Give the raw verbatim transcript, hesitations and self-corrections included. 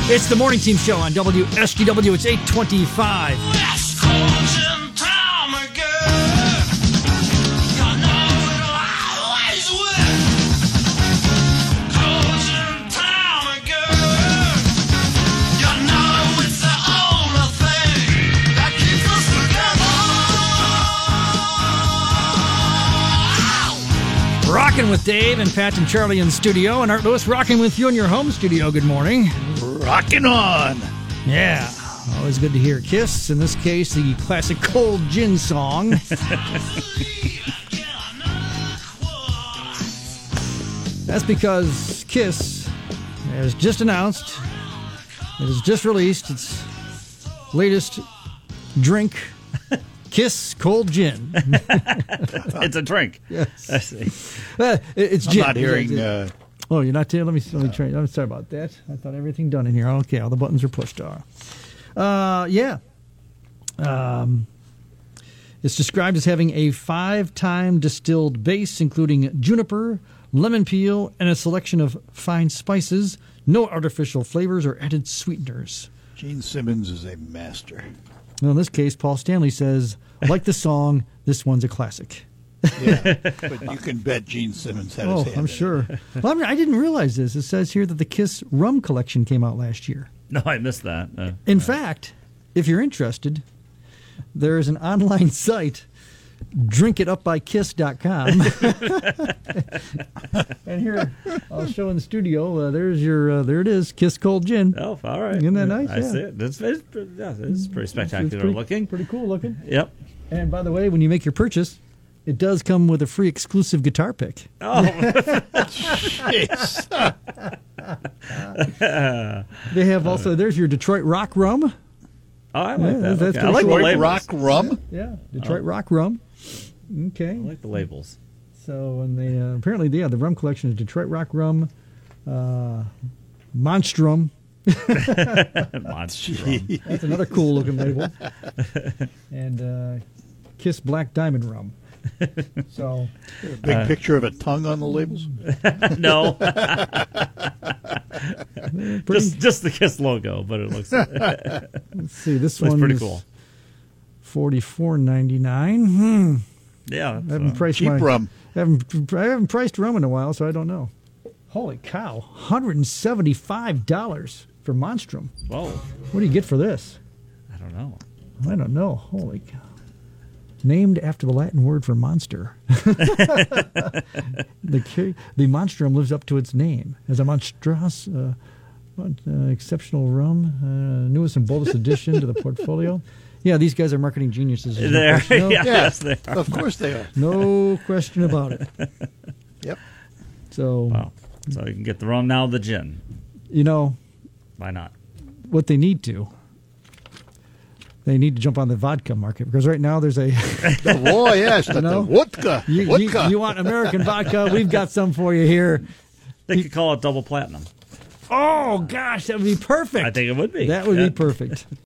It's the Morning Team Show on W S G W. It's eight twenty-five. West Coast in town again. You know it'll always win. Coast in town again. You know it's the only thing that keeps us together. Rocking with Dave and Pat and Charlie in the studio, and Art Lewis rocking with you in your home studio. Good morning. Rocking on. Yeah, always good to hear Kiss. In this case, the classic Cold Gin song. That's because Kiss has just announced, it has just released its latest drink, Kiss Cold Gin. It's a drink. Yes. I see. Uh, it- it's I'm gin. not hearing. Uh, Oh, you're not. Let me let me try. I'm sorry about that. I thought everything done in here. Okay, all the buttons are pushed. All right. Uh, yeah. Um, it's described as having a five-time distilled base, including juniper, lemon peel, and a selection of fine spices. No artificial flavors or added sweeteners. Gene Simmons is a master. Well, in this case, Paul Stanley says, like the song, this one's a classic. Yeah, but you can bet Gene Simmons had Oh, his hand I'm in sure. it. Well, I, mean, I didn't realize this. It says here that the Kiss rum collection came out last year. No, I missed that. Uh, In fact, if you're interested, there is an online site, drink it up by kiss dot com. And here, I'll show in the studio. Uh, there's your, uh, there it is, Kiss Cold Gin. oh, all right. Isn't that nice? I Yeah. see it. It's, it's, yeah, it's pretty It's spectacular pretty, looking. Pretty cool looking. Yep. And by the way, when you make your purchase, it does come with a free exclusive guitar pick. Oh, Jeez. They have also, there's your Detroit Rock Rum. oh I like Yeah, that. that's Okay. I pretty like cool. the Detroit labels. Rock rum. Yeah, Detroit Rock Rum. Okay. I like the labels. So, and they uh, apparently, yeah, the rum collection is Detroit Rock Rum, uh, Monstrum. Monster rum. That's another cool looking label. And uh, Kiss Black Diamond Rum. So, Big picture of a tongue on the labels. No, pretty, just just the Kiss logo, but it looks looks let's see, this one pretty is cool. forty-four ninety-nine. Hmm. Yeah, I that's, haven't uh, priced Cheap my, rum. I haven't, I haven't priced rum in a while, so I don't know. Holy cow, one hundred seventy-five dollars for Monstrum. whoa, What do you get for this? I don't know. I don't know. Holy cow. Named after the Latin word for monster. the ki- the monstrum lives up to its name as a monstrous, uh, mon- uh, exceptional rum, uh, newest and boldest addition to the portfolio. Yeah, these guys are marketing geniuses. There's no There, question- no, yeah, Yeah, yes, they are. of course they are. no question about it. Yep. So, Wow. So you can get the rum now, the gin. you know, Why not? what they need to, they need to jump on the vodka market because right now there's a... Oh yes, the, know? the vodka. you, you, vodka. you want American vodka? We've got some for you here. They could call it double platinum. Oh, gosh, that would be perfect. I think it would be. That would Yeah. be perfect.